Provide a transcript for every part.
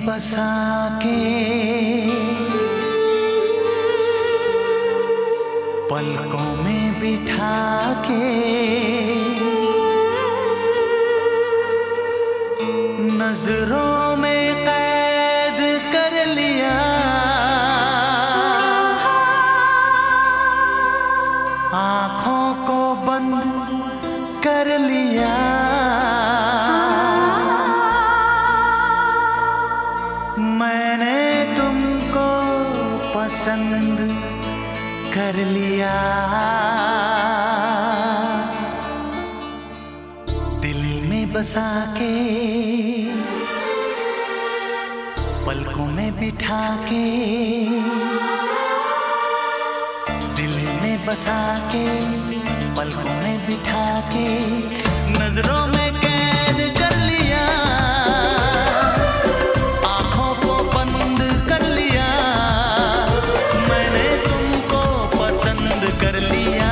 बसा के पलकों में बिठा के नजरों में कैद कर लिया, आँखों को बंद कर लिया। मैंने तुमको पसंद कर लिया। दिल में बसा के पलकों में बिठा के, दिल में बसा के पलकों में बिठा के नजरों में कैद कर लिया, आँखों को बंद कर लिया। मैंने तुमको पसंद कर लिया।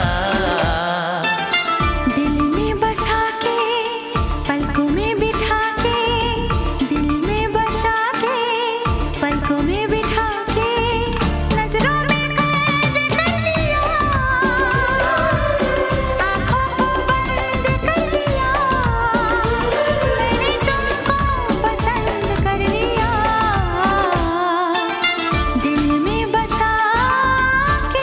दिल में बसा के पलकों में बिठा के, दिल में बसा के पलकों में बिठा के नजरों में कैद कर लिया, आँखों को बंद कर लिया। मैंने तुमको पसंद कर लिया। दिल में बसा के।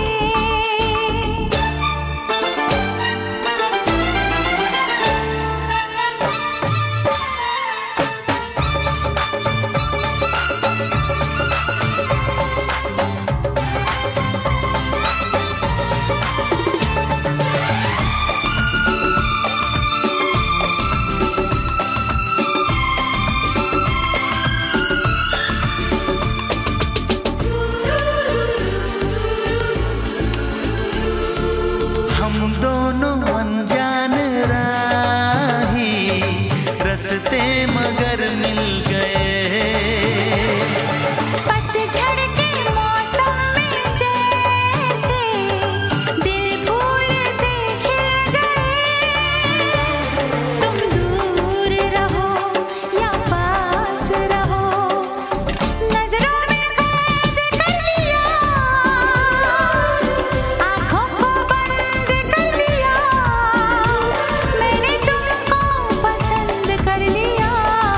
हम दोनों अनजान राही, रस्ते मगर मिल गए। पतझड़ के मौसम में जैसे दिल फूल से खिल गए। तुम दूर रहो या पास रहो, नजरों में कैद कर लिया, आँखों को बंद कर लिया। मैंने तुमको पसंद कर लिया।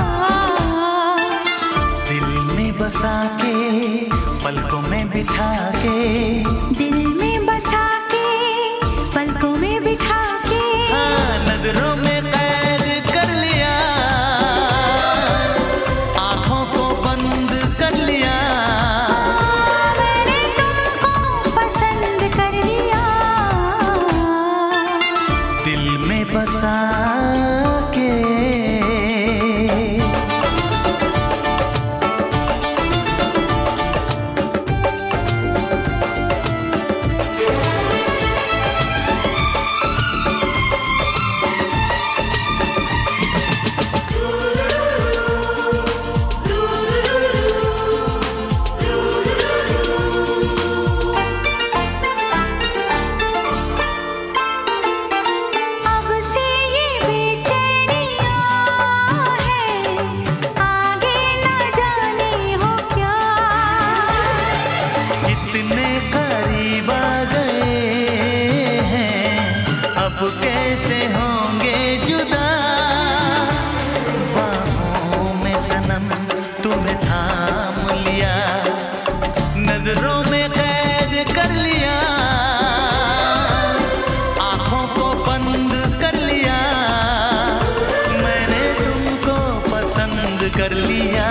दिल में बसा के पलकों में बिठा के, दिल में बसा के पलकों में बिठा के हाँ, नजरों में कैद कर लिया, आँखों को बंद कर लिया। मैंने तुमको पसंद कर लिया। दिल में बसा के। अब से ये बेचैनियाँ हैं, आगे न जाने हो क्या। इतने करीब आ गए हैं, अब कैसे होंगे जुदा। बाहों में सनम तुम्हें थाम लिया, नजरों में कैद कर लिया, आँखों को बंद कर लिया। मैंने तुमको पसंद कर लिया।